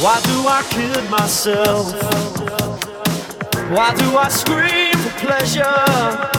Why do I kid myself? Why do I scream for pleasure?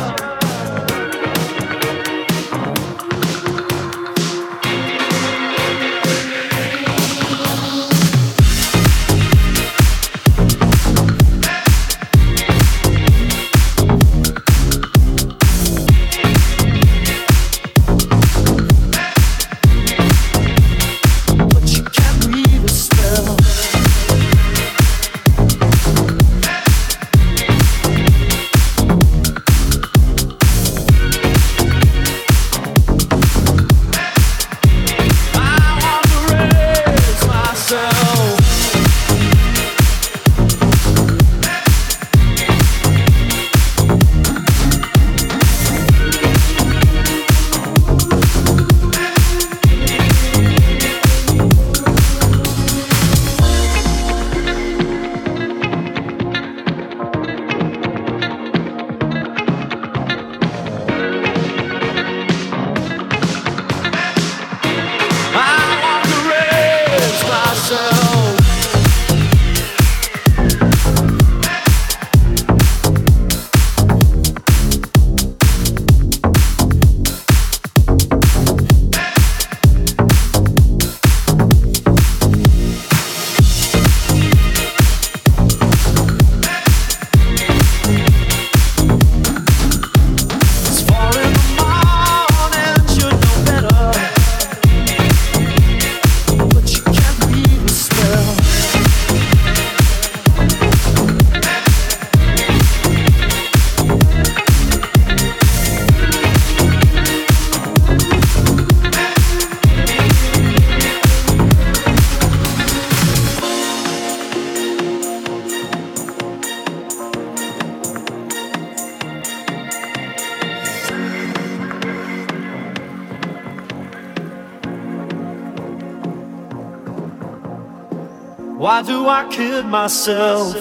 Why do I kid myself?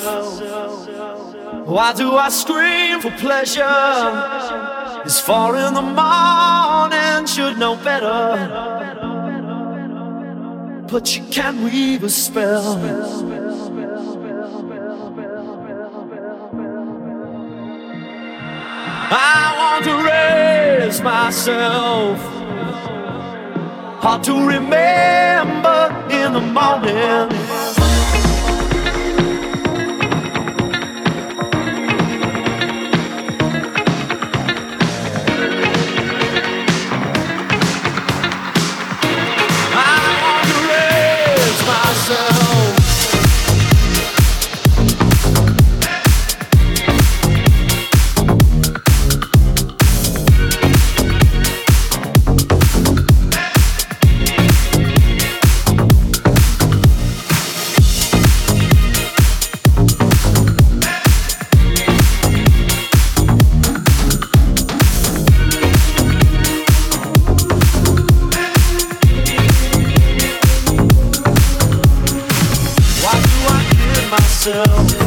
Why do I scream for pleasure? It's 4 in the morning, should know better. But you can't weave a spell. I want to raise myself. Hard to remember in the morning. Myself